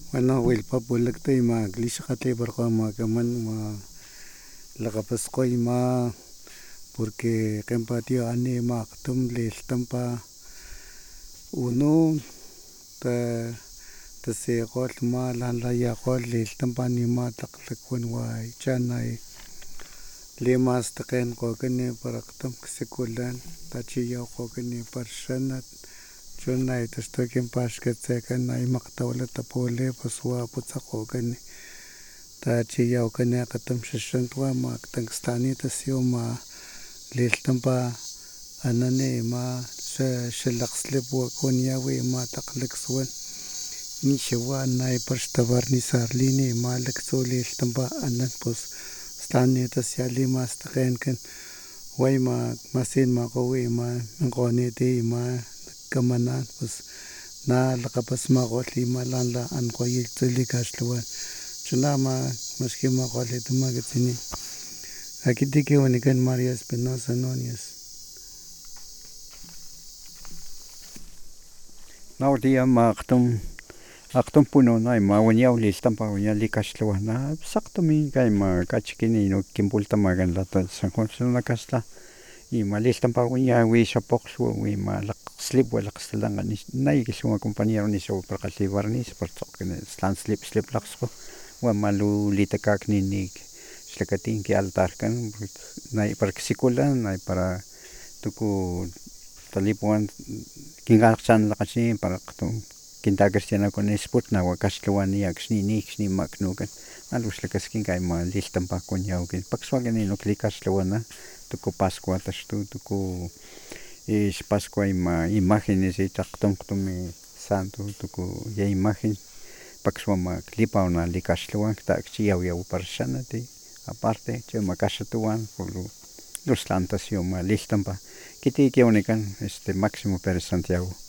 Bueno, Wilpa Bulakta ima Glishakate Barqama Kaman ma Lakapasko ima porque Kempatio Ani Maktum Lil Tampa Uno ta Tasegol ma Lala Yakol Lil Tampa Nima Taklakun Wai Chanai Limas Taken Kokani Paraktum Sikulan Tachiyo Kokani Parshanat Chunai Tastokin Pashkatsekan Nai Maktawla Tapole Paswa Putzakokani Tachiyo Kani Katam Shishantwa Mak Tangstani Tasyoma Lil Tampa Anane ma Shalaxlip Wakonyawi ma Taklexwan Nishawa Nai Parshtavarni Sarlini ma Lexo Lil Tampa Anan Pos Stani Tasyali Mastakenkan Wayma masin makowi ma ngoniti ma kamanan pues na lakapas makoli malala an koyil tsili kashluan chuna ma maski makoli tumagatini akitiki wanikan María Espinosa Núñez. Naudia ma aktum puno na ma wanya listan pa wanya likashluwa na sakto min kay ma kachikini no kimpulta magan lata San Juan na kasta y ma listan pa wanya wi shapoxwo wi ma slip wala kastalang ni nay kisuma compañero ni so prakalibar ni por token stan slip laxko wa malu litakak ni slakatin ki altar kan nay para kisikulan nay para tuku talipuan kingaxan lakasin para kinta cristiana con sport na wakashluan ni akshni ni maknukan alus lakaskin kay ma listan pa kunya kin pakswagan ni no klikashluana tuku Pascua tashtu tuku is Pascua ima imágenes y taktumktumi santo tuku ya imagen pakswa ma klipa una likashluan takchi yaw parshanati aparte chema kashatuan pulu los tantas yo ma listan pa kiti kionikan Máximo Pérez Santiago.